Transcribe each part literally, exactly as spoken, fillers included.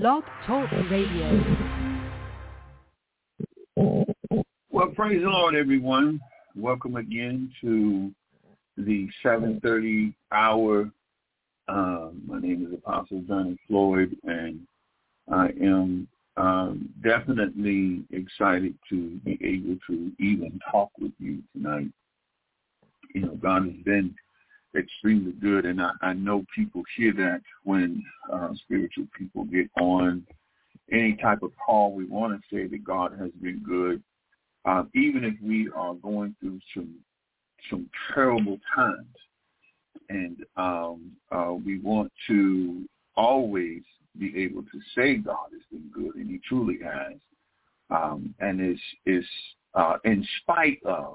Blog Talk Radio. Well, praise the Lord, everyone. Welcome again to the seven thirty hour. Um, my name is Apostle Johnny Floyd, and I am um, definitely excited to be able to even talk with you tonight. You know, God has been extremely good, and I, I know people hear that when uh, spiritual people get on any type of call. We want to say that God has been good, uh, even if we are going through some some terrible times. And um, uh, we want to always be able to say God has been good, and He truly has. Um, and it's, it's uh, in spite of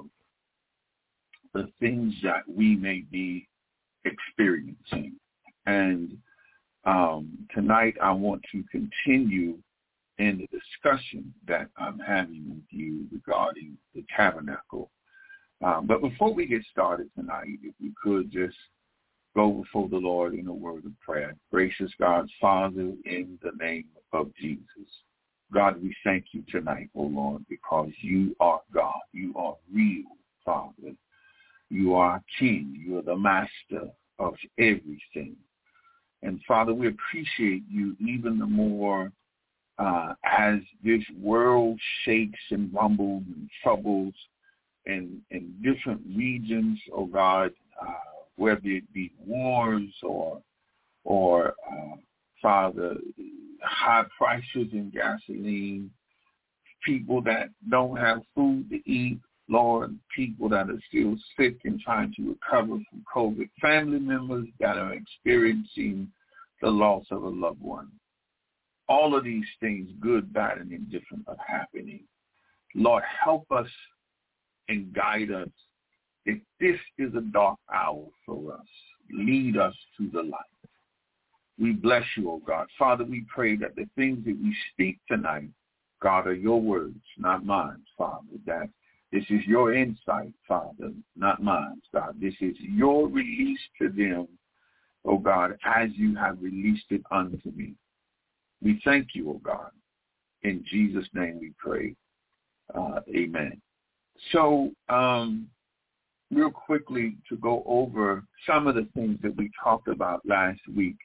the things that we may be experiencing. And um, tonight I want to continue in the discussion that I'm having with you regarding the tabernacle. Um, but before we get started tonight, if we could just go before the Lord in a word of prayer. Gracious God, Father, in the name of Jesus. God, we thank you tonight, oh Lord, because you are God. You are real, Father. You are King. You are the master of everything. And Father, we appreciate you even the more uh, as this world shakes and rumbles and troubles in, in different regions, oh God, uh, whether it be wars or, or uh, Father, high prices in gasoline, people that don't have food to eat, Lord, people that are still sick and trying to recover from COVID, family members that are experiencing the loss of a loved one. All of these things, good, bad, and indifferent, are happening. Lord, help us and guide us. If this is a dark hour for us, lead us to the light. We bless you, oh God. Father, we pray that the things that we speak tonight, God, are your words, not mine, Father, that this is your insight, Father, not mine, God. This is your release to them, oh God, as you have released it unto me. We thank you, oh God. In Jesus' name we pray. Uh, amen. So, um, real quickly to go over some of the things that we talked about last week.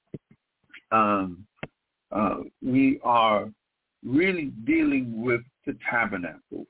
Um, uh, we are really dealing with the tabernacle.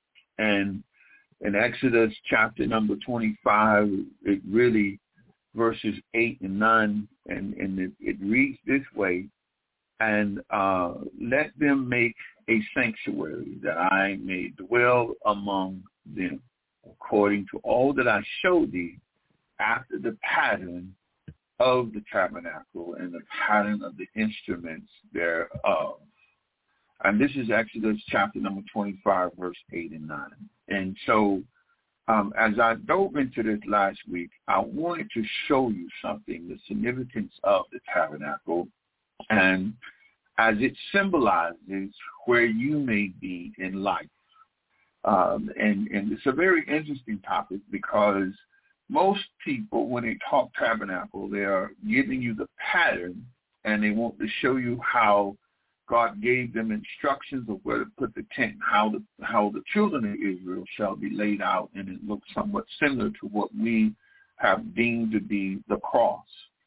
And in Exodus chapter number twenty-five, it really, verses eight and nine, and, and it, it reads this way, and uh, let them make a sanctuary that I may dwell among them, according to all that I showed thee, after the pattern of the tabernacle and the pattern of the instruments thereof. And this is Exodus chapter number twenty-five, verse eight and nine. And so um, as I dove into this last week, I wanted to show you something, the significance of the tabernacle, and as it symbolizes where you may be in life. Um, and, and it's a very interesting topic because most people, when they talk tabernacle, they are giving you the pattern, and they want to show you how God gave them instructions of where to put the tent, how the how the children of Israel shall be laid out, and it looks somewhat similar to what we have deemed to be the cross.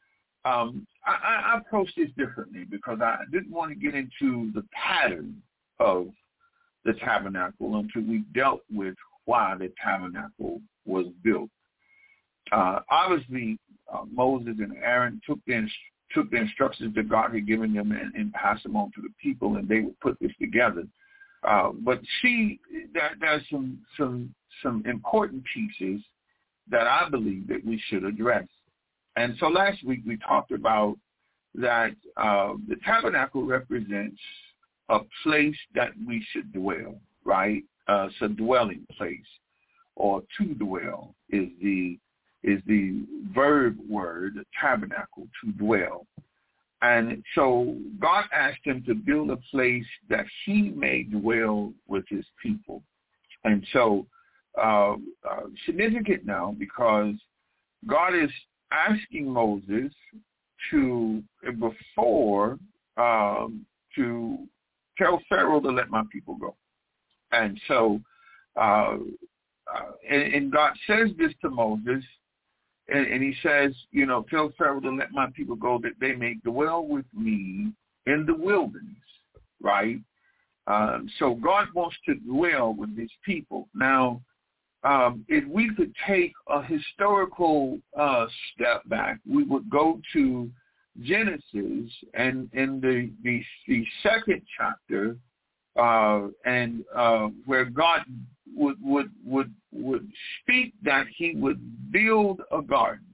Um, I, I approached this differently because I didn't want to get into the pattern of the tabernacle until we dealt with why the tabernacle was built. Uh, obviously, uh, Moses and Aaron took the took the instructions that God had given them and, and passed them on to the people, and they would put this together. Uh, but see, there, there's some some some important pieces that I believe that we should address. And so last week we talked about that uh, the tabernacle represents a place that we should dwell, right? Uh, it's a dwelling place, or to dwell is the is the verb word, tabernacle, to dwell. And so God asked him to build a place that he may dwell with his people. And so uh, uh, significant now because God is asking Moses to, before um, to tell Pharaoh to let my people go. And so, uh, uh, and, and God says this to Moses, and, and he says, you know, tell Pharaoh to let my people go that they may dwell with me in the wilderness, right? Um, so God wants to dwell with his people. Now, um, if we could take a historical uh, step back, we would go to Genesis and in the, the, the second chapter, uh, and uh, where God would, would, would, would speak that he would build a garden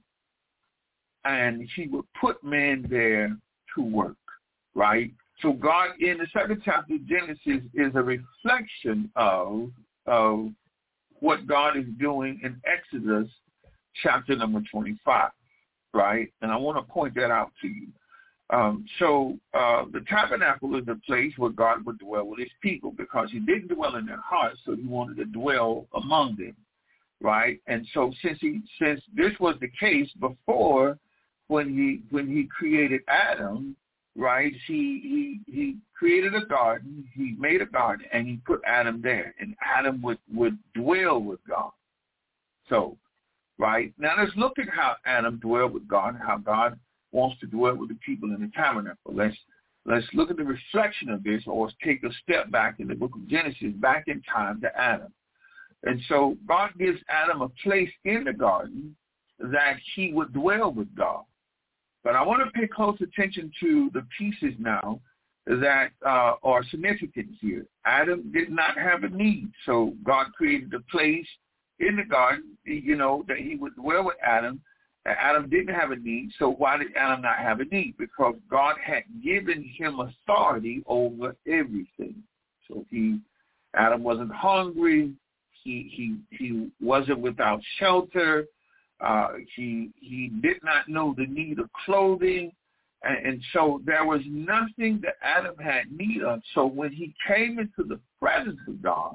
and he would put man there to work, right? So God, in the second chapter of Genesis, is a reflection of, of what God is doing in Exodus chapter number twenty-five, right? And I want to point that out to you. Um, so uh, the tabernacle is the place where God would dwell with his people because he didn't dwell in their hearts, so he wanted to dwell among them, right? And so since he since this was the case before, when he when he created Adam, right? He he he created a garden. He made a garden, and he put Adam there, and Adam would would dwell with God. So, right now, let's look at how Adam dwelled with God, and how God wants to dwell with the people in the tabernacle. Let's let's look at the reflection of this, or let's take a step back in the book of Genesis, back in time to Adam. And so God gives Adam a place in the garden that he would dwell with God. But I want to pay close attention to the pieces now that uh, are significant here. Adam did not have a need, so God created a place in the garden, you know, that he would dwell with Adam. Adam didn't have a need, so why did Adam not have a need? Because God had given him authority over everything. So he, Adam wasn't hungry. He he he wasn't without shelter. Uh, he he did not know the need of clothing, and, and so there was nothing that Adam had need of. So when he came into the presence of God,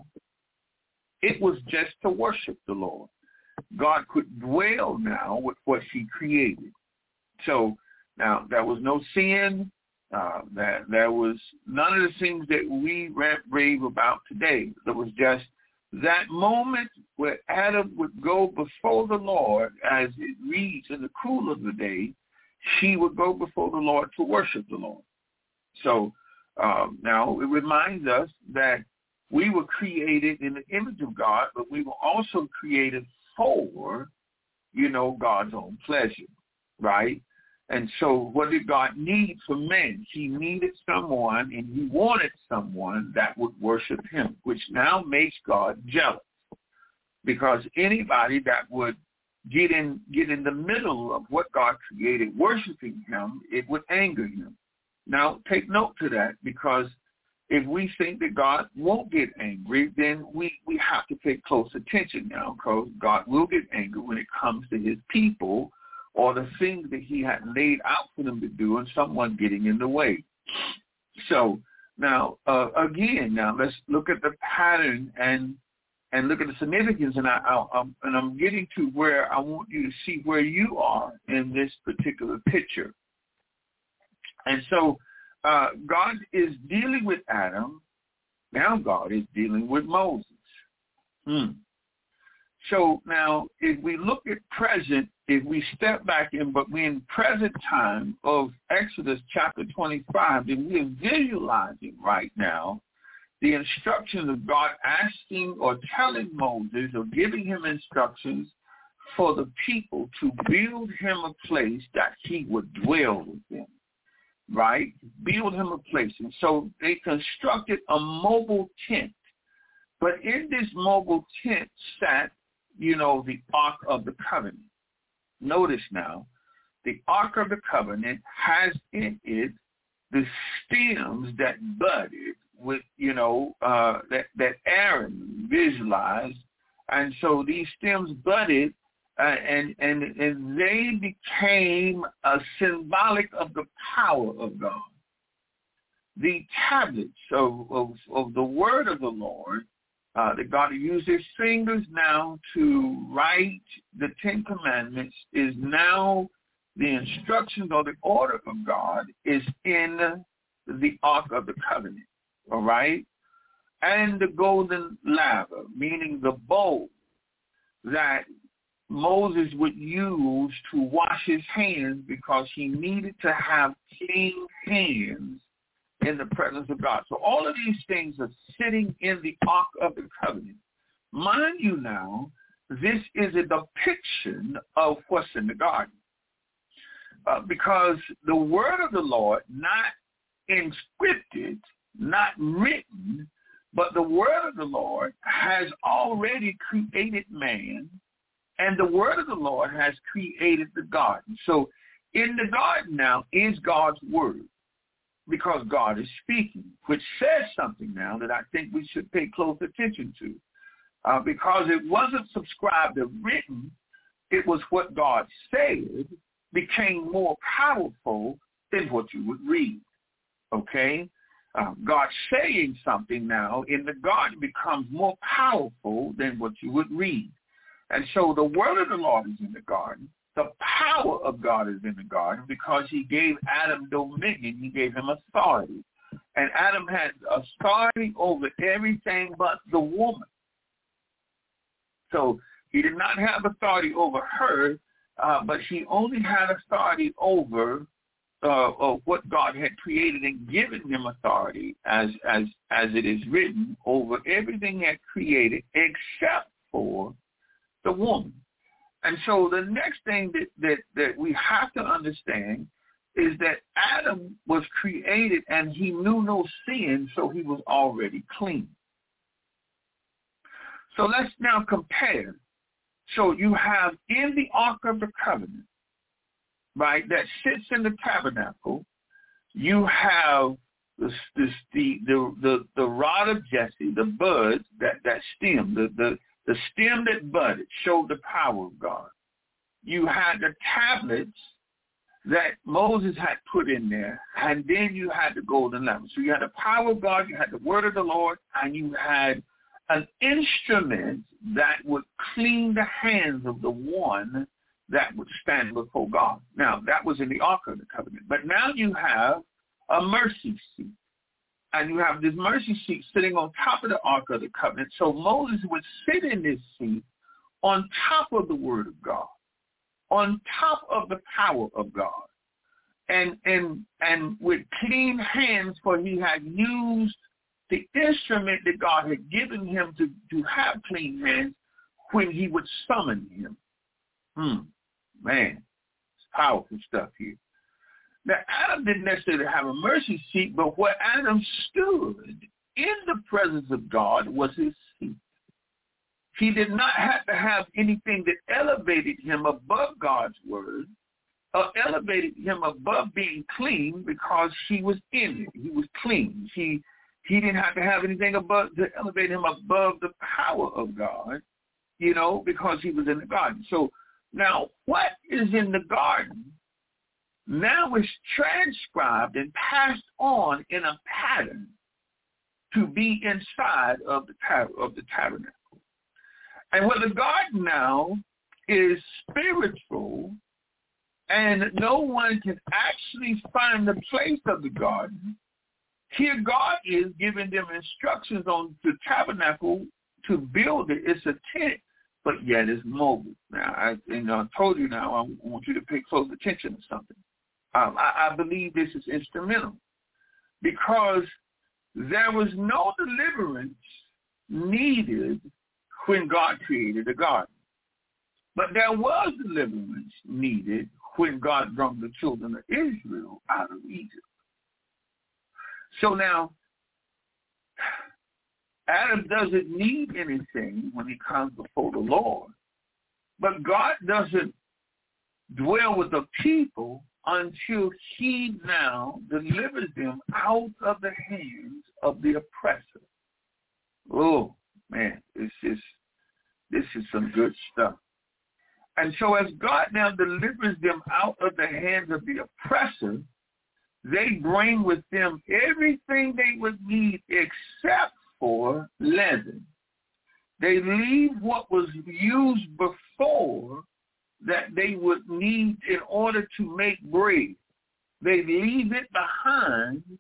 it was just to worship the Lord. God could dwell now with what he created. So now there was no sin. Uh, that there was none of the things that we rave about today. There was just that moment where Adam would go before the Lord, as it reads in the cool of the day, she would go before the Lord to worship the Lord. So um, now it reminds us that we were created in the image of God, but we were also created for, you know, God's own pleasure, right? And so what did God need from men? He needed someone, and he wanted someone that would worship him, which now makes God jealous, because anybody that would get in get in the middle of what God created, worshiping him, it would anger him. Now, take note to that, because if we think that God won't get angry, then we, we have to pay close attention now, because God will get angry when it comes to his people or the things that he had laid out for them to do and someone getting in the way. So now, uh, again, now let's look at the pattern and and look at the significance. And, I, I, I'm, and I'm getting to where I want you to see where you are in this particular picture. And so uh, God is dealing with Adam. Now God is dealing with Moses. Hmm. So now, if we look at present, if we step back in, but we're in present time of Exodus chapter twenty-five, then we are visualizing right now the instructions of God asking or telling Moses or giving him instructions for the people to build him a place that he would dwell with them, right? Build him a place. And so they constructed a mobile tent. But in this mobile tent sat, you know, the Ark of the Covenant. Notice now, the Ark of the Covenant has in it the stems that budded with, you know, uh, that, that Aaron visualized. And so these stems budded, uh, and, and, and they became a symbolic of the power of God. The tablets of, of, of the word of the Lord, Uh, that God used his fingers now to write the Ten Commandments, is now the instructions or the order of God is in the Ark of the Covenant, all right? And the golden laver, meaning the bowl that Moses would use to wash his hands because he needed to have clean hands in the presence of God. So all of these things are sitting in the Ark of the Covenant. Mind you now, this is a depiction of what's in the garden. Uh, because the word of the Lord, not inscripted, not written, but the word of the Lord has already created man, and the word of the Lord has created the garden. So in the garden now is God's word, because God is speaking, which says something now that I think we should pay close attention to. Uh, because it wasn't subscribed or written, it was what God said became more powerful than what you would read, okay? Uh, God saying something now in the garden becomes more powerful than what you would read. And so the word of the Lord is in the garden. The power of God is in the garden because he gave Adam dominion. He gave him authority. And Adam had authority over everything but the woman. So he did not have authority over her, uh, but he only had authority over uh, of what God had created and given him authority, as as as it is written, over everything he had created except for the woman. And so the next thing that, that, that we have to understand is that Adam was created and he knew no sin, so he was already clean. So let's now compare. So you have in the Ark of the Covenant, right, that sits in the tabernacle, you have the the the the, the rod of Jesse, the bud, that, that stem, the, the, the stem that budded showed the power of God. You had the tablets that Moses had put in there, and then you had the golden lamp. So you had the power of God, you had the word of the Lord, and you had an instrument that would clean the hands of the one that would stand before God. Now, that was in the Ark of the Covenant. But now you have a mercy seat. And you have this mercy seat sitting on top of the Ark of the Covenant. So Moses would sit in this seat on top of the Word of God, on top of the power of God, and and and with clean hands, for he had used the instrument that God had given him to, to have clean hands when he would summon him. Hmm, man, it's powerful stuff here. Now, Adam didn't necessarily have a mercy seat, but where Adam stood in the presence of God was his seat. He did not have to have anything that elevated him above God's word or elevated him above being clean, because he was in it. He was clean. He He didn't have to have anything above to elevate him above the power of God, you know, because he was in the garden. So now what is in the garden now is transcribed and passed on in a pattern to be inside of the tab- of the tabernacle. And where the garden now is spiritual, and no one can actually find the place of the garden, here God is giving them instructions on the tabernacle to build it. It's a tent, but yet it's mobile. Now, I, you know, I told you now, I want you to pay close attention to something. Um, I, I believe this is instrumental, because there was no deliverance needed when God created the garden. But there was deliverance needed when God brought the children of Israel out of Egypt. So now, Adam doesn't need anything when he comes before the Lord, but God doesn't dwell with the people until he now delivers them out of the hands of the oppressor. Oh, man, this is, this is some good stuff. And so as God now delivers them out of the hands of the oppressor, they bring with them everything they would need except for leaven. They leave what was used before that they would need in order to make bread. They leave it behind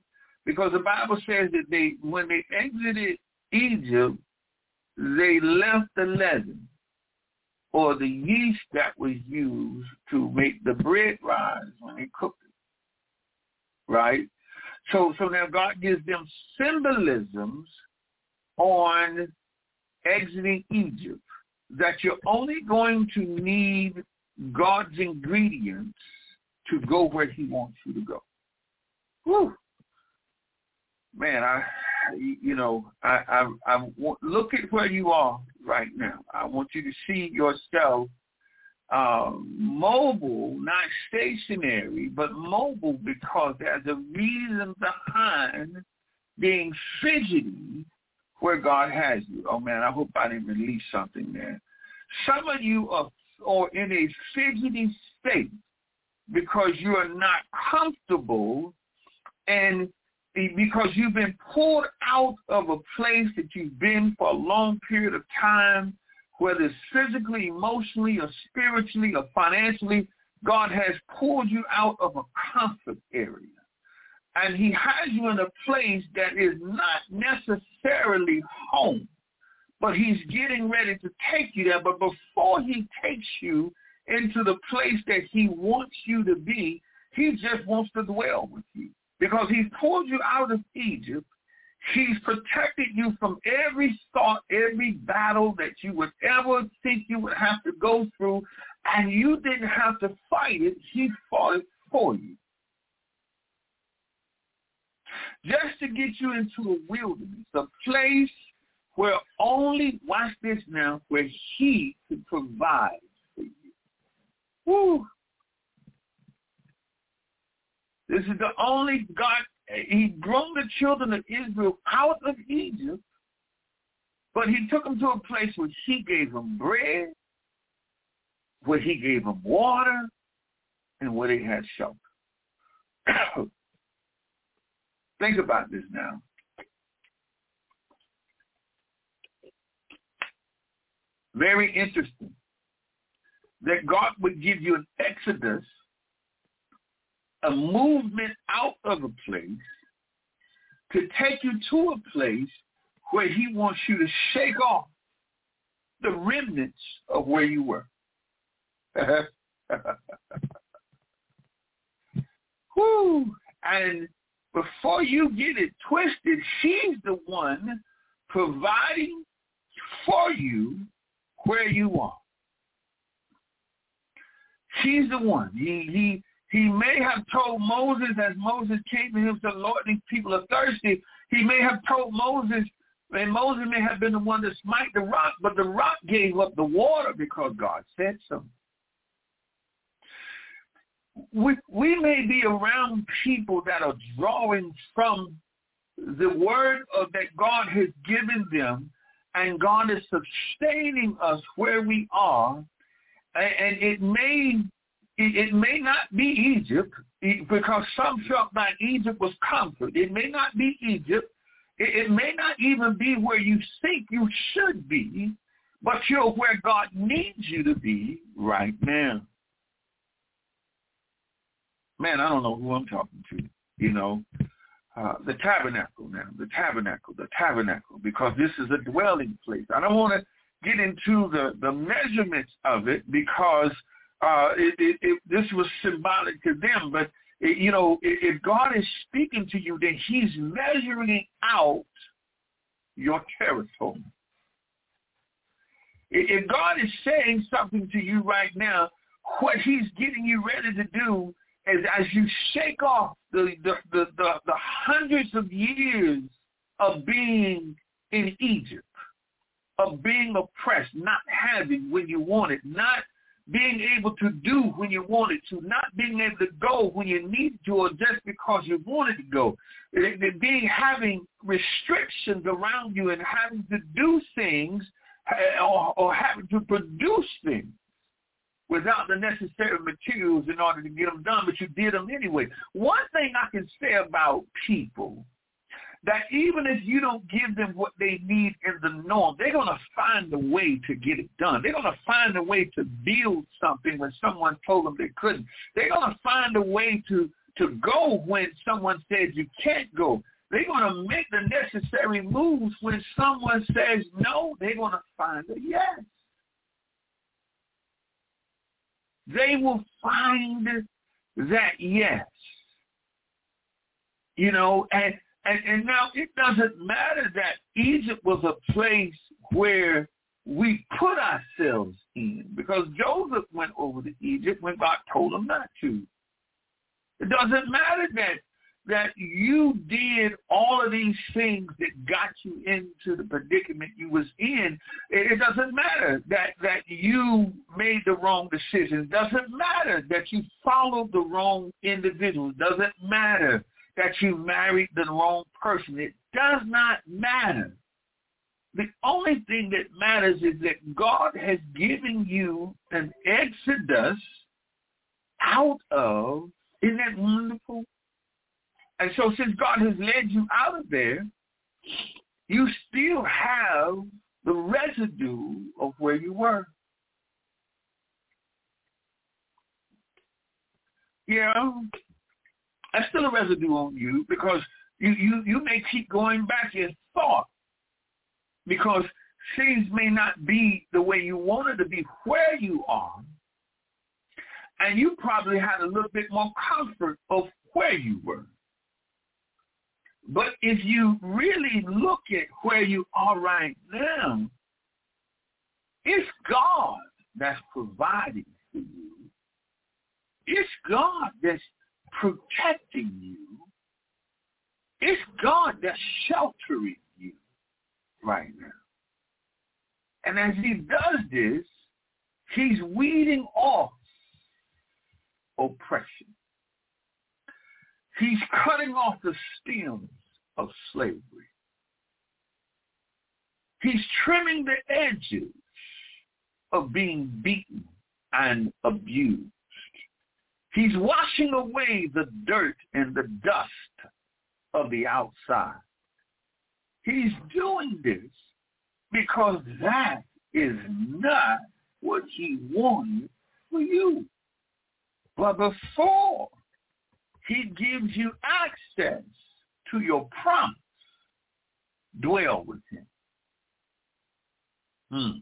Because the Bible says that they, when they exited Egypt, they left the leaven or the yeast that was used to make the bread rise when they cooked it, right? So, so now God gives them symbolisms on exiting Egypt, that you're only going to need God's ingredients to go where he wants you to go. Whew. Man, I, you know, I, I, I want, look at where you are right now. I want you to see yourself uh, mobile, not stationary, but mobile, because there's a reason behind being fidgety where God has you. Oh, man, I hope I didn't release something there. Some of you are, are in a fidgety state because you are not comfortable, and because you've been pulled out of a place that you've been for a long period of time, whether it's physically, emotionally, or spiritually, or financially. God has pulled you out of a comfort area. And he has you in a place that is not necessarily home, but he's getting ready to take you there. But before he takes you into the place that he wants you to be, he just wants to dwell with you. Because he's pulled you out of Egypt, he's protected you from every thought, every battle that you would ever think you would have to go through, and you didn't have to fight it. He fought it for you. Just to get you into a wilderness, a place where only, watch this now, where he could provide for you. Woo! This is the only God. He brought the children of Israel out of Egypt, but he took them to a place where he gave them bread, where he gave them water, and where they had shelter. Think about this now. Very interesting that God would give you an exodus, a movement out of a place to take you to a place where he wants you to shake off the remnants of where you were. Whew. And before you get it twisted, he's the one providing for you where you are. He's the one. He he He may have told Moses, as Moses came to him, said, Lord, these people are thirsty. He may have told Moses, and Moses may have been the one to smite the rock, but the rock gave up the water because God said so. We, we may be around people that are drawing from the word of, that God has given them, and God is sustaining us where we are, and, and it may It may not be Egypt, because some felt like Egypt was comfort. It may not be Egypt. It may not even be where you think you should be, but you're where God needs you to be right now. Man, I don't know who I'm talking to, you know. Uh, the tabernacle now, the tabernacle, the tabernacle, because this is a dwelling place. I don't want to get into the, the measurements of it, because Uh, it, it, it, this was symbolic to them, but, it, you know, if, if God is speaking to you, then he's measuring out your territory. If God is saying something to you right now, what he's getting you ready to do is, as you shake off the, the, the, the, the hundreds of years of being in Egypt, of being oppressed, not having when you wanted, not being able to do when you wanted to, not being able to go when you needed to, or just because you wanted to go, being having restrictions around you and having to do things or, or having to produce things without the necessary materials in order to get them done, but you did them anyway. One thing I can say about people, that even if you don't give them what they need in the norm, they're going to find a way to get it done. They're going to find a way to build something when someone told them they couldn't. They're going to find a way to, to go when someone said you can't go. They're going to make the necessary moves. When someone says no, they're going to find a yes. They will find that yes. You know, and, and, and now it doesn't matter that Egypt was a place where we put ourselves in, because Joseph went over to Egypt when God told him not to. It doesn't matter that that you did all of these things that got you into the predicament you was in. It doesn't matter that, that you made the wrong decisions. It doesn't matter that you followed the wrong individual. It doesn't matter that you married the wrong person. It does not matter. The only thing that matters is that God has given you an exodus out of, isn't that wonderful? And so since God has led you out of there, you still have the residue of where you were. You know, there's still a residue on you, because you, you, you may keep going back in thought, because things may not be the way you wanted to be where you are, and you probably had a little bit more comfort of where you were. But if you really look at where you are right now, it's God that's providing for you. It's God that's protecting you. It's God that's sheltering you right now. And as he does this, he's weeding off oppression. He's cutting off the stems of slavery. He's trimming the edges of being beaten and abused. He's washing away the dirt and the dust of the outside. He's doing this because that is not what he wanted for you. But before he gives you access to your promise, dwell with him. Hmm.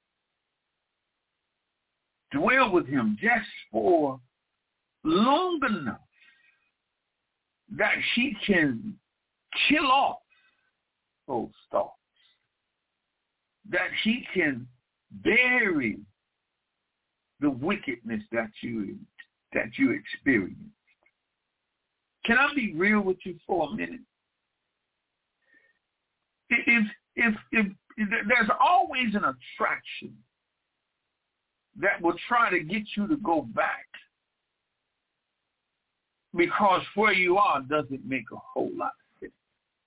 Dwell with him just for long enough that he can kill off those thoughts, that he can bury the wickedness that you that you experience. Can I be real with you for a minute? If, if, if, if there's always an attraction that will try to get you to go back, because where you are doesn't make a whole lot of sense.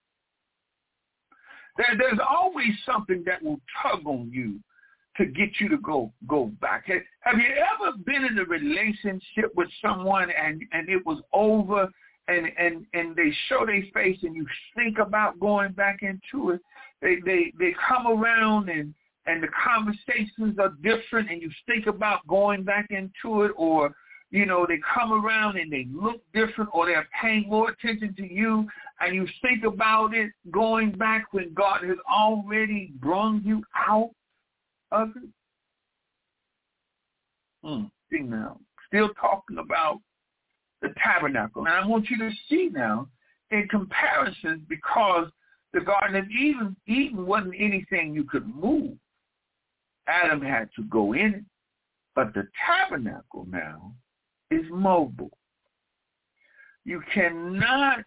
There, there's always something that will tug on you to get you to go go back. Have you ever been in a relationship with someone and, and it was over, and, and, and they show their face and you think about going back into it? They they, they come around and, and the conversations are different and you think about going back into it, or, you know, they come around and they look different, or they're paying more attention to you and you think about it going back when God has already brought you out of it. Hmm. See now, still talking about the tabernacle. And I want you to see now in comparison, because the Garden of Eden, Eden wasn't anything you could move. Adam had to go in it. But the tabernacle now is mobile. You cannot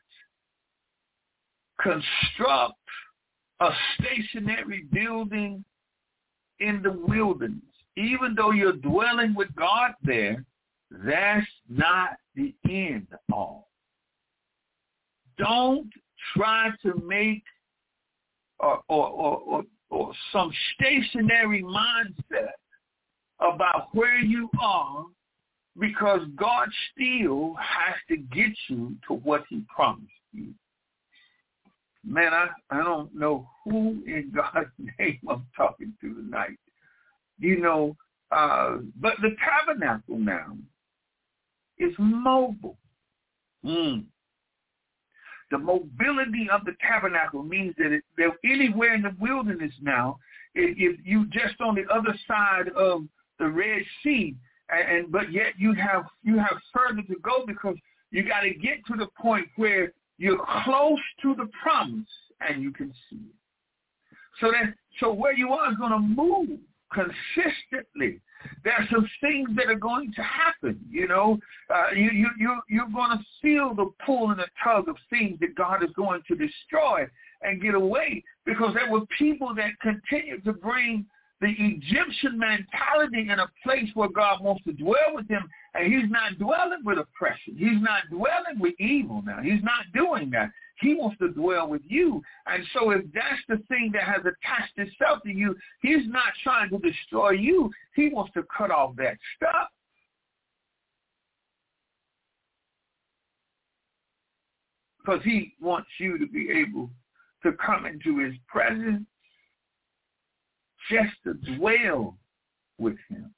construct a stationary building in the wilderness. Even though you're dwelling with God there, that's not the end all. Don't try to make or, or, or, or, or some stationary mindset about where you are, because God still has to get you to what he promised you. Man, I, I don't know who in God's name I'm talking to tonight. You know, uh, but the tabernacle now is mobile. Mm. The mobility of the tabernacle means that it, they're anywhere in the wilderness now. If, if you just on the other side of the Red Sea, and, and but yet you have you have further to go because you got to get to the point where you're close to the promise and you can see it. So that so where you are is going to move consistently. There are some things that are going to happen. You know, uh, you you you you're going to feel the pull and the tug of things that God is going to destroy and get away, because there were people that continue to bring the Egyptian mentality in a place where God wants to dwell with them, and he's not dwelling with oppression. He's not dwelling with evil now. He's not doing that. He wants to dwell with you. And so if that's the thing that has attached itself to you, he's not trying to destroy you. He wants to cut off that stuff. Because he wants you to be able to come into his presence, just to dwell with him.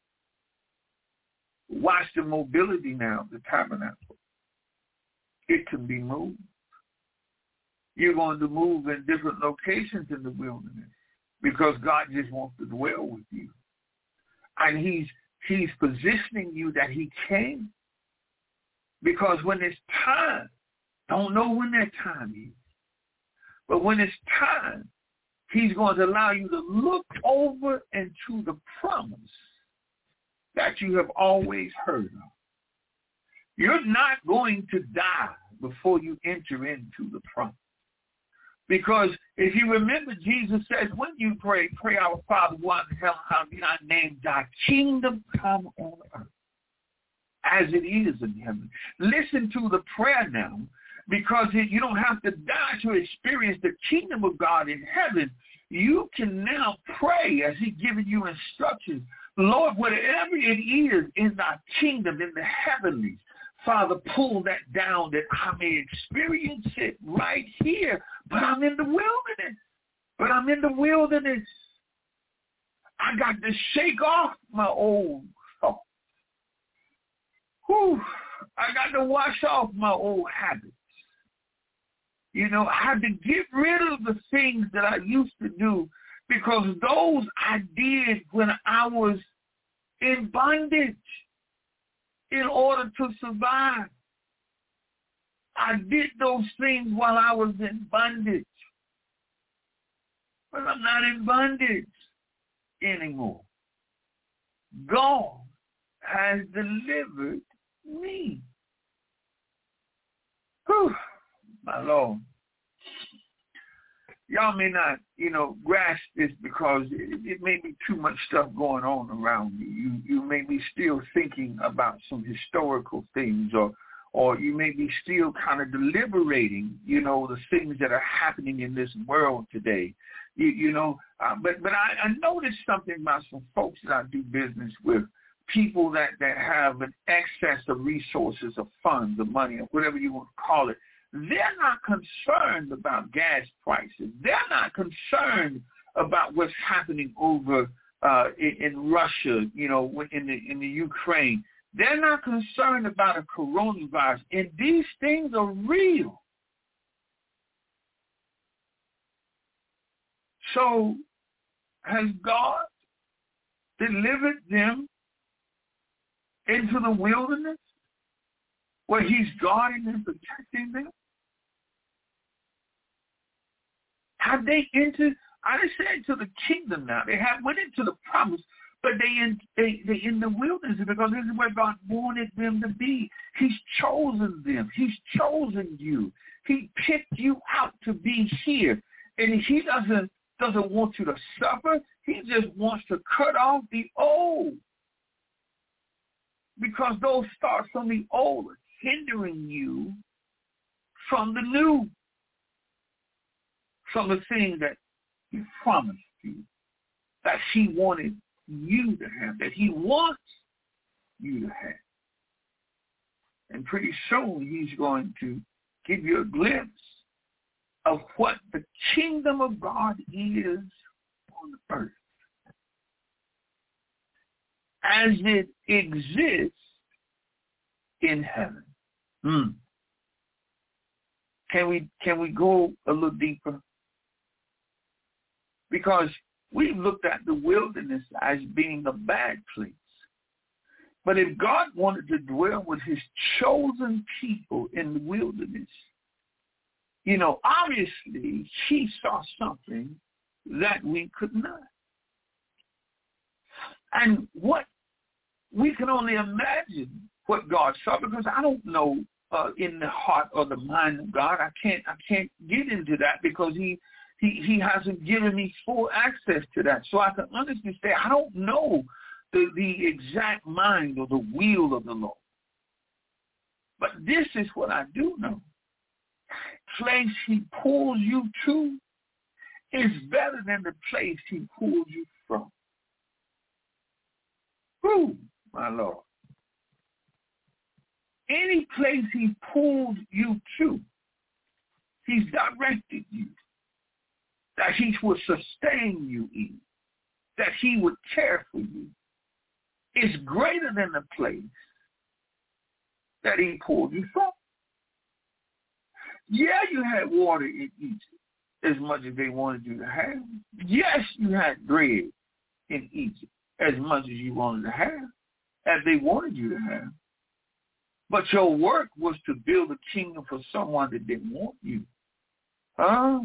Watch the mobility now of the tabernacle. It can be moved. You're going to move in different locations in the wilderness because God just wants to dwell with you. And he's he's positioning you that he can. Because when it's time, don't know when that time is, but when it's time, he's going to allow you to look over into the promise that you have always heard of. You're not going to die before you enter into the promise. Because if you remember, Jesus says, when you pray, pray our Father who art in heaven, hallowed be thy name, thy kingdom come on earth as it is in heaven. Listen to the prayer now, because you don't have to die to experience the kingdom of God in heaven. You can now pray as he's giving you instructions. Lord, whatever it is in thy kingdom, in the heavenlies, Father, pull that down that I may experience it right here. But I'm in the wilderness. But I'm in the wilderness. I got to shake off my old thoughts. Whew. I got to wash off my old habits. You know, I had to get rid of the things that I used to do, because those I did when I was in bondage in order to survive. I did those things while I was in bondage. But I'm not in bondage anymore. God has delivered me. Whew. My Lord. Y'all may not, you know, grasp this because it, it may be too much stuff going on around you. You you may be still thinking about some historical things, or or you may be still kind of deliberating, you know, the things that are happening in this world today. You, you know, uh, but but I, I noticed something about some folks that I do business with, people that, that have an excess of resources, of funds, of money, or whatever you want to call it. They're not concerned about gas prices. They're not concerned about what's happening over uh, in, in Russia, you know, in the in the Ukraine. They're not concerned about a coronavirus. And these things are real. So has God delivered them into the wilderness where he's guarding and protecting them? Have they entered? I didn't say into the kingdom now. They have went into the promise, but they in they they in the wilderness because this is where God wanted them to be. He's chosen them. He's chosen you. He picked you out to be here, and he doesn't doesn't want you to suffer. He just wants to cut off the old, because those thoughts from the old are hindering you from the new, from the thing that he promised you, that he wanted you to have, that he wants you to have. And pretty soon he's going to give you a glimpse of what the kingdom of God is on the earth as it exists in heaven. Hmm. Can we can we go a little deeper? Because we've looked at the wilderness as being a bad place. But if God wanted to dwell with his chosen people in the wilderness, you know, obviously he saw something that we could not. And what we can only imagine what God saw, because I don't know uh, in the heart or the mind of God. I can't I can't get into that because he he he hasn't given me full access to that. So I can honestly say I don't know the, the exact mind or the will of the Lord. But this is what I do know. Place he pulls you to is better than the place he pulls you from. Who, my Lord? Any place he pulled you to, he's directed you, that he would sustain you in, that he would care for you, is greater than the place that he pulled you from. Yeah, you had water in Egypt as much as they wanted you to have. Yes, you had bread in Egypt as much as you wanted to have, as they wanted you to have. But your work was to build a kingdom for someone that didn't want you. Huh?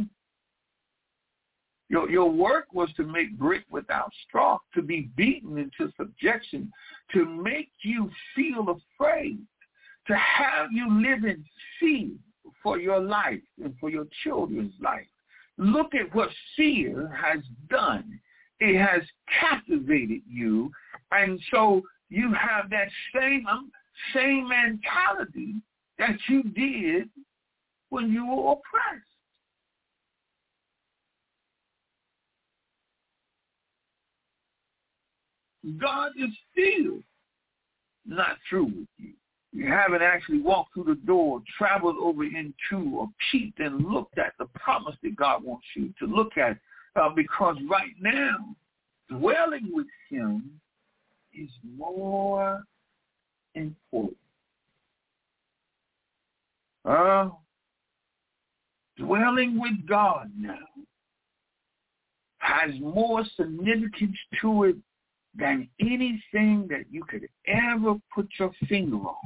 Your, your work was to make brick without straw, to be beaten into subjection, to make you feel afraid, to have you live in fear for your life and for your children's life. Look at what fear has done. It has captivated you, and so you have that same same mentality that you did when you were oppressed. God is still not through with you. You haven't actually walked through the door, traveled over into, or peeped and looked at the promise that God wants you to look at, uh, because right now, dwelling with him is more important. Uh, dwelling with God now has more significance to it than anything that you could ever put your finger on.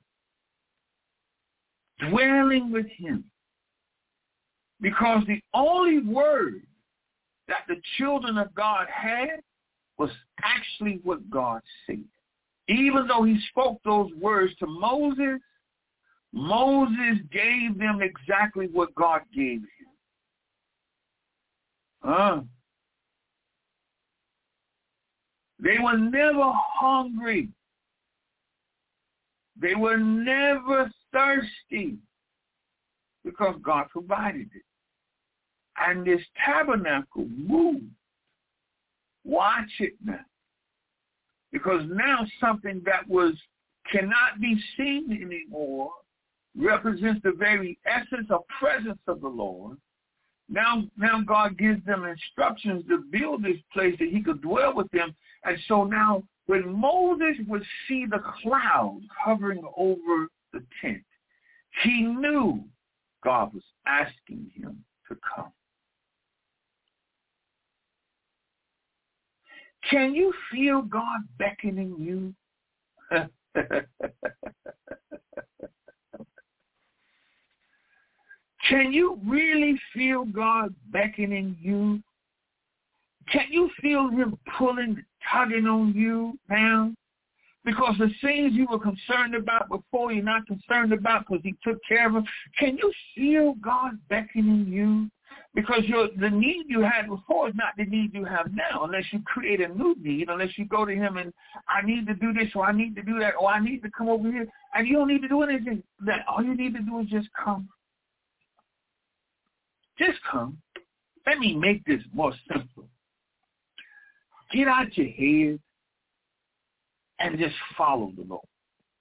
Dwelling with him. Because the only word that the children of God had was actually what God said. Even though he spoke those words to Moses, Moses gave them exactly what God gave him. Uh, they were never hungry. They were never thirsty because God provided it. And this tabernacle moved. Watch it now. Because now something that was cannot be seen anymore represents the very essence or presence of the Lord. Now, now God gives them instructions to build this place that he could dwell with them. And so now when Moses would see the cloud hovering over the tent, he knew God was asking him to come. Can you feel God beckoning you? Can you really feel God beckoning you? Can you feel him pulling, tugging on you now? Because the things you were concerned about before, you're not concerned about because he took care of them. Can you feel God beckoning you? Because your, the need you had before is not the need you have now, unless you create a new need, unless you go to him and, I need to do this, or I need to do that, or I need to come over here. And you don't need to do anything. That all you need to do is just come. Just come. Let me make this more simple. Get out your head and just follow the Lord.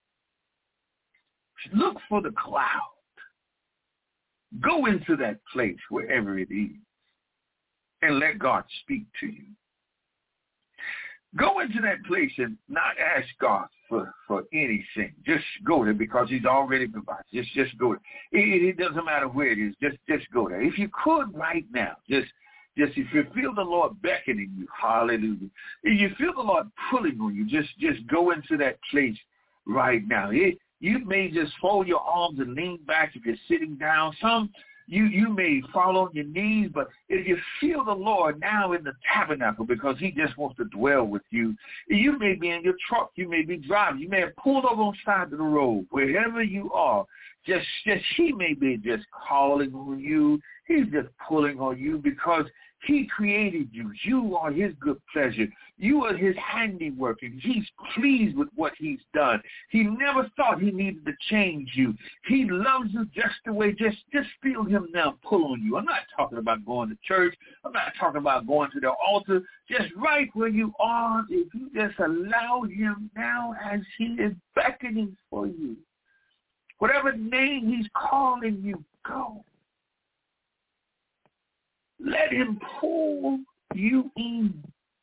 Look for the cloud. Go into that place, wherever it is, and let God speak to you. Go into that place and not ask God for, for anything. Just go there because he's already provided. Just just go there. It, it doesn't matter where it is. Just just go there. If you could right now, just just if you feel the Lord beckoning you, hallelujah. If you feel the Lord pulling on you, just just go into that place right now. It, you may just fold your arms and lean back if you're sitting down. Some You you may fall on your knees, but if you feel the Lord now in the tabernacle because he just wants to dwell with you, you may be in your truck, you may be driving, you may have pulled over on the side of the road, wherever you are, just, just he may be just calling on you. He's just pulling on you because he created you. You are his good pleasure. You are his handiwork, and he's pleased with what he's done. He never thought he needed to change you. He loves you just the way, just, just feel him now pull on you. I'm not talking about going to church. I'm not talking about going to the altar. Just right where you are, if you just allow him now as he is beckoning for you. Whatever name he's calling you, go. Let him pull you in.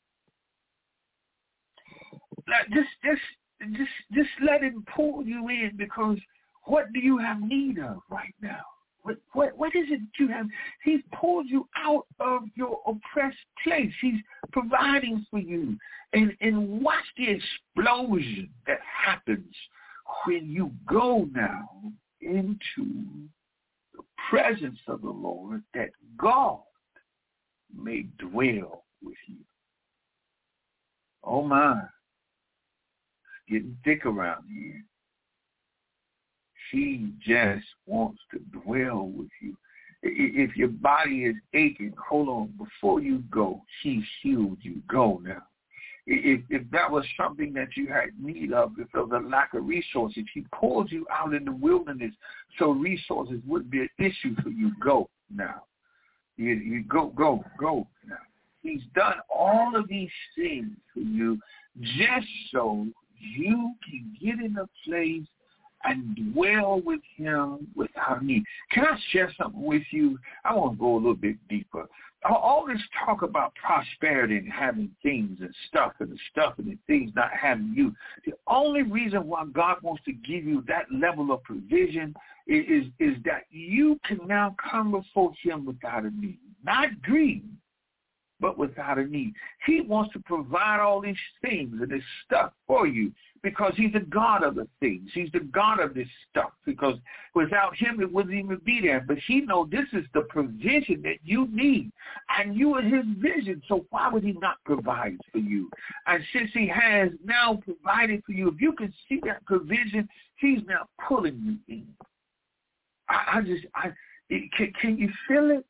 Let, just, just, just, just let him pull you in because what do you have need of right now? What, what, what is it you have? He's pulled you out of your oppressed place. He's providing for you. And, and watch the explosion that happens when you go now into the presence of the Lord, that God may dwell with you. Oh my, it's getting thick around here. He just wants to dwell with you. If your body is aching, hold on, before you go, he healed you. Go now. If, if that was something that you had need of, if there was a lack of resources, he pulled you out in the wilderness so resources wouldn't be an issue for you. Go now. You, you go, go, go now. He's done all of these things for you just so you can get in a place and dwell with him without need. Can I share something with you? I want to go a little bit deeper. All this talk about prosperity and having things and stuff and the stuff and the things not having you, the only reason why God wants to give you that level of provision is, is, is that you can now come before him without a need. Not greed, but without a need. He wants to provide all these things and this stuff for you because he's the God of the things. He's the God of this stuff because without him it wouldn't even be there. But he knows this is the provision that you need, and you are his vision, so why would he not provide for you? And since he has now provided for you, if you can see that provision, he's now pulling you in. I, I just, I can, can you feel it?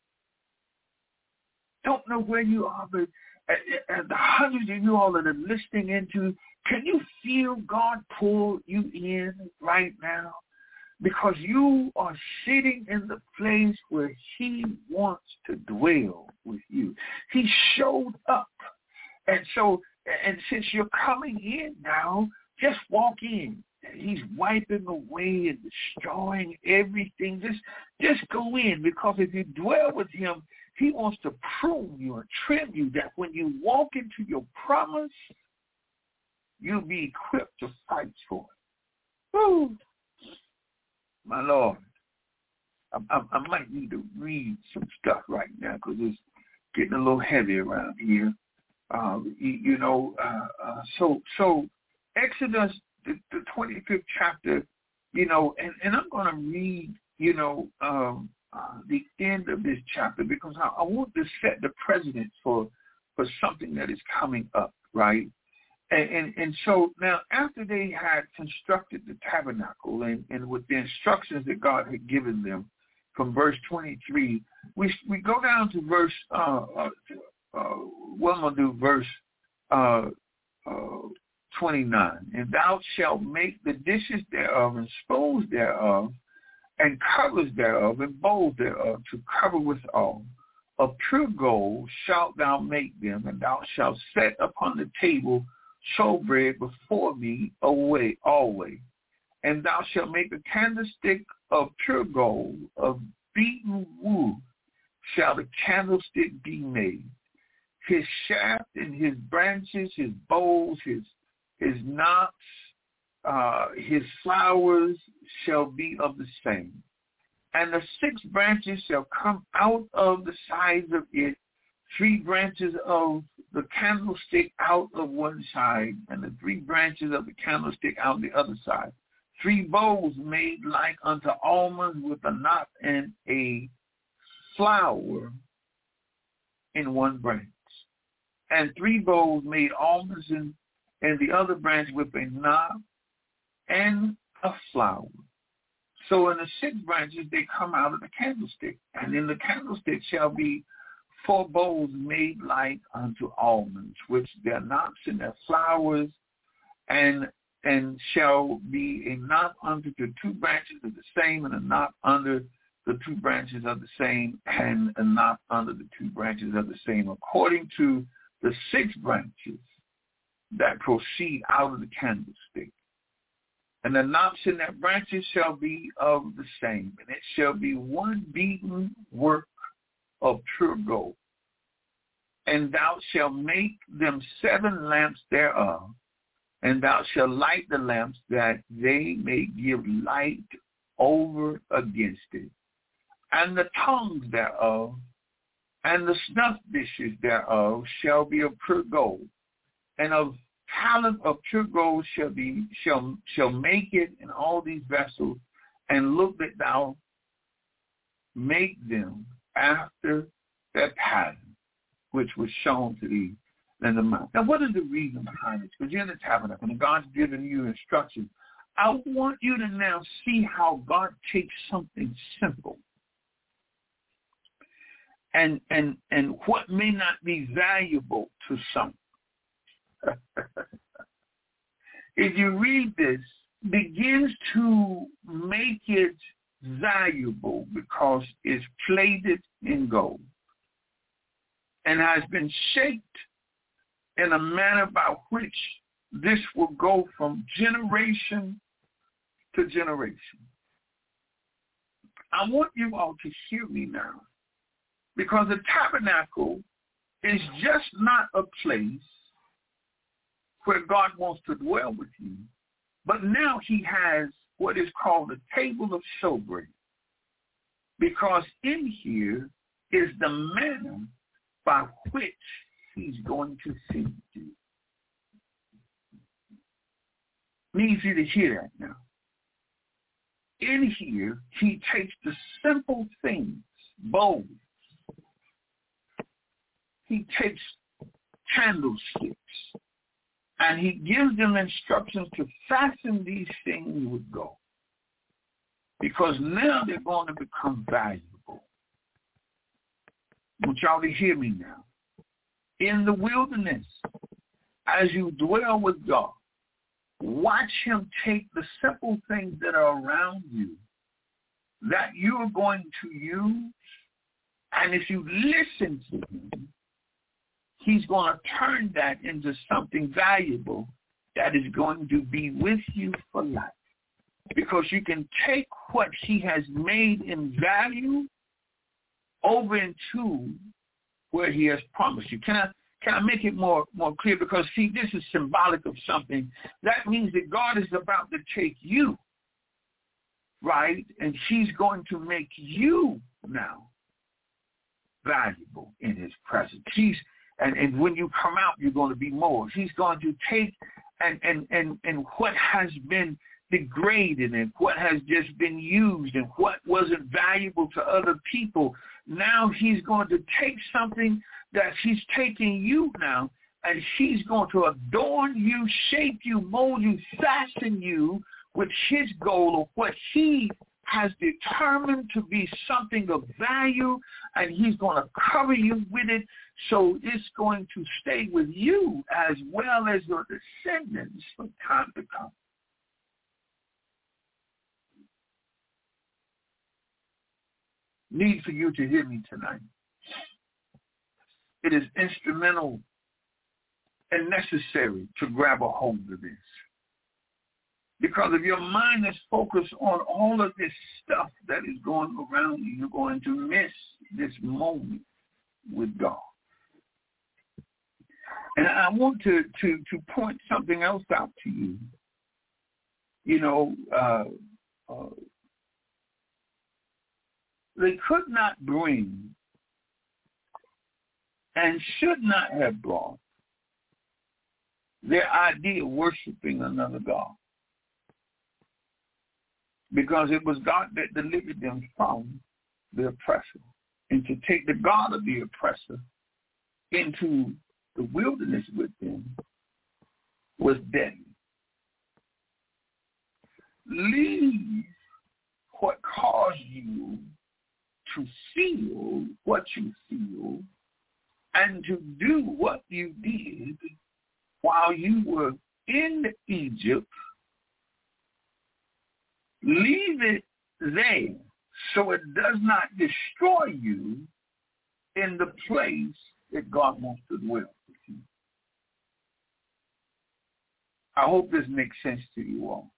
Don't know where you are, but and the hundreds of you all that are listening into, can you feel God pull you in right now? Because you are sitting in the place where he wants to dwell with you. He showed up. And so, and since you're coming in now, just walk in. He's wiping away and destroying everything. Just, just go in, because if you dwell with him, he wants to prune you and trim you that when you walk into your promise, you'll be equipped to fight for it. Woo. My Lord, I, I, I might need to read some stuff right now because it's getting a little heavy around here. Uh, you, you know, uh, uh, so so Exodus, the, the twenty-fifth chapter, you know, and, and I'm going to read, you know, um, uh, the end of this chapter because I, I want to set the precedent for for something that is coming up, right? And, and and so now after they had constructed the tabernacle and, and with the instructions that God had given them from verse twenty-three, we we go down to verse, uh, uh, uh, well, I'm going to do verse uh, uh, twenty-nine. And thou shalt make the dishes thereof and spoons thereof and covers thereof and bowls thereof to cover withal. Of pure gold shalt thou make them, and thou shalt set upon the table showbread before me away always. And thou shalt make a candlestick of pure gold, of beaten wood shall the candlestick be made. his shaft and his branches, his boughs, his his knots, uh, his flowers shall be of the same. And the six branches shall come out of the sides of it, three branches of the candlestick out of one side, and the three branches of the candlestick out the other side. Three bowls made like unto almonds with a knot and a flower in one branch. And three bowls made almonds in, in the other branch with a knot and a flower. So in the six branches they come out of the candlestick. And in the candlestick shall be four bowls made like unto almonds, which their knots and their flowers, and and shall be a knot under the two branches of the same, and a knot under the two branches of the same, and a knot under the two branches of the same, according to the six branches that proceed out of the candlestick. And the knots in their branches shall be of the same, and it shall be one beaten work of pure gold. And thou shalt make them seven lamps thereof, and thou shalt light the lamps that they may give light over against it. And the tongues thereof and the snuff dishes thereof shall be of pure gold, and of talent of pure gold shall be shall shall make it in all these vessels, and look that thou make them after their pattern, which was shown to thee in the mount. Now, what is the reason behind this? Because you're in the tabernacle, and God's given you instructions. I want you to now see how God takes something simple and and and what may not be valuable to some. If you read this, begins to make it valuable because it's plated in gold and has been shaped in a manner by which this will go from generation to generation. I want you all to hear me now, because the tabernacle is just not a place where God wants to dwell with you, but now he has what is called the table of showbread, because in here is the manner by which he's going to feed you. Need you to hear that now. In here, he takes the simple things, bowls. He takes candlesticks, and he gives them instructions to fasten these things with gold, because now they're going to become valuable. I want y'all to hear me now. In the wilderness, as you dwell with God, watch him take the simple things that are around you that you're going to use, and if you listen to him, he's going to turn that into something valuable that is going to be with you for life. Because you can take what he has made in value over into where he has promised you. Can I can I make it more, more clear? Because, see, this is symbolic of something. That means that God is about to take you, right? And he's going to make you now valuable in his presence. He's And, and when you come out, you're going to be more. He's going to take and, and, and, and what has been degraded and what has just been used and what wasn't valuable to other people. Now he's going to take something that he's taking you now, and he's going to adorn you, shape you, mold you, fasten you with his goal of what he has determined to be something of value, and he's going to cover you with it, so it's going to stay with you as well as your descendants for time to come. Need for you to hear me tonight. It is instrumental and necessary to grab a hold of this. Because if your mind is focused on all of this stuff that is going around you, you're going to miss this moment with God. And I want to, to, to point something else out to you. You know, uh, uh, they could not bring and should not have brought their idea of worshiping another God, because it was God that delivered them from the oppressor. And to take the God of the oppressor into the wilderness with them was deadly. Leave what caused you to feel what you feel and to do what you did while you were in Egypt. Leave it there so it does not destroy you in the place that God wants to dwell with you. I hope this makes sense to you all.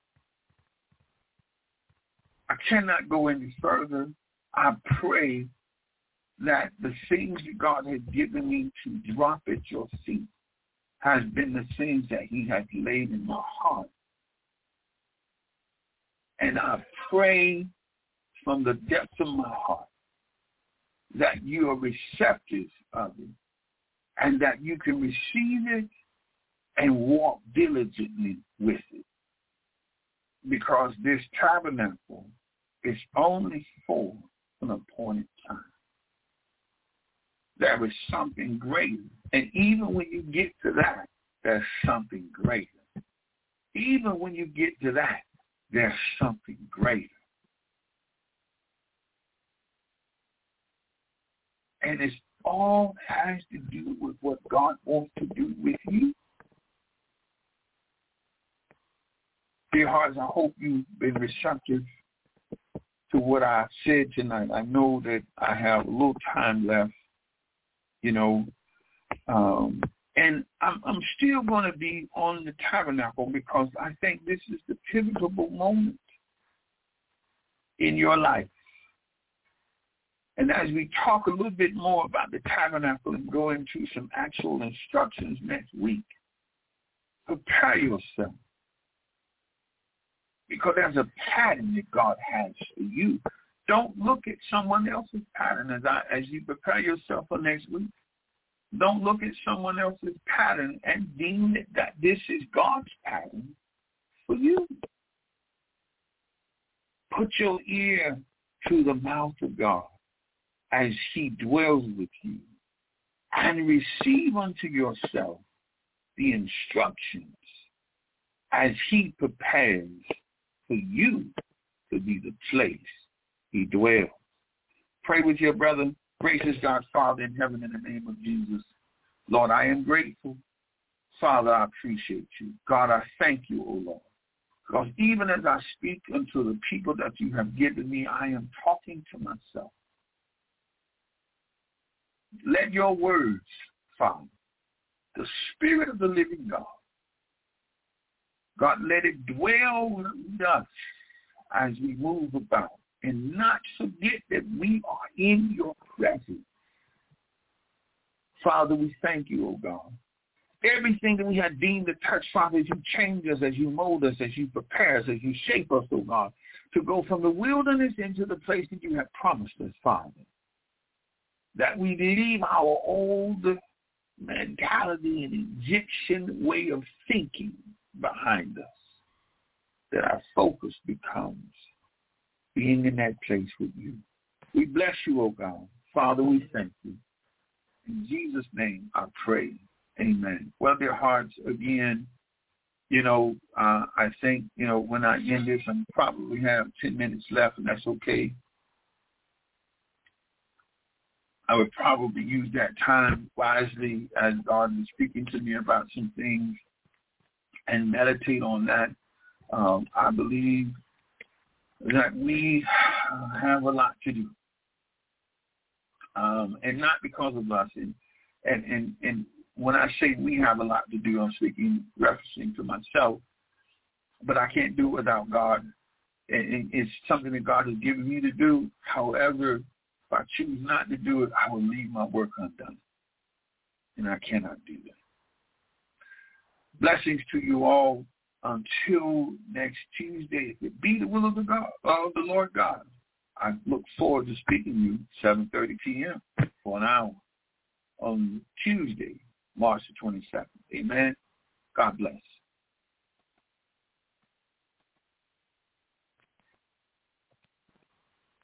I cannot go any further. I pray that the things that God has given me to drop at your feet has been the things that he has laid in my heart. And I pray from the depths of my heart that you are receptive of it and that you can receive it and walk diligently with it. Because this tabernacle is only for an appointed time. There is something greater. And even when you get to that, there's something greater. Even when you get to that, there's something greater. And it all has to do with what God wants to do with you. Dear hearts, I hope you've been receptive to what I said tonight. I know that I have a little time left, you know, um, and I'm, I'm still going to be on the tabernacle because I think this is the pivotal moment in your life. And as we talk a little bit more about the tabernacle and go into some actual instructions next week, prepare yourself. Because there's a pattern that God has for you. Don't look at someone else's pattern as I, as you prepare yourself for next week. Don't look at someone else's pattern and deem it that this is God's pattern for you. Put your ear to the mouth of God as he dwells with you and receive unto yourself the instructions as he prepares for you to be the place he dwells. Pray with your brother. Gracious God, Father in heaven, in the name of Jesus. Lord, I am grateful. Father, I appreciate you. God, I thank you, O Lord. Because even as I speak unto the people that you have given me, I am talking to myself. Let your words, Father, the Spirit of the living God, God, let it dwell with us as we move about, and not forget that we are in your presence. Father, we thank you, O God. Everything that we have deemed to touch, Father, as you change us, as you mold us, as you prepare us, as you shape us, O God, to go from the wilderness into the place that you have promised us, Father. That we leave our old mentality and Egyptian way of thinking behind us, that our focus becomes being in that place with you. We bless you, O God. Father, we thank you. In Jesus' name I pray. Amen. Well, dear hearts, again, you know, uh, I think, you know, when I end this, I probably have ten minutes left, and that's okay. I would probably use that time wisely as God is speaking to me about some things and meditate on that. Um, I believe that we have a lot to do. Um, and not because of us. And, and, and, and when I say we have a lot to do, I'm speaking, referencing to myself. But I can't do it without God. And, and it's something that God has given me to do. However, if I choose not to do it, I will leave my work undone. And I cannot do that. Blessings to you all until next Tuesday. If it be the will of the God, of the Lord God, I look forward to speaking to you seven thirty p.m. for an hour on Tuesday, March the twenty-second. Amen. God bless.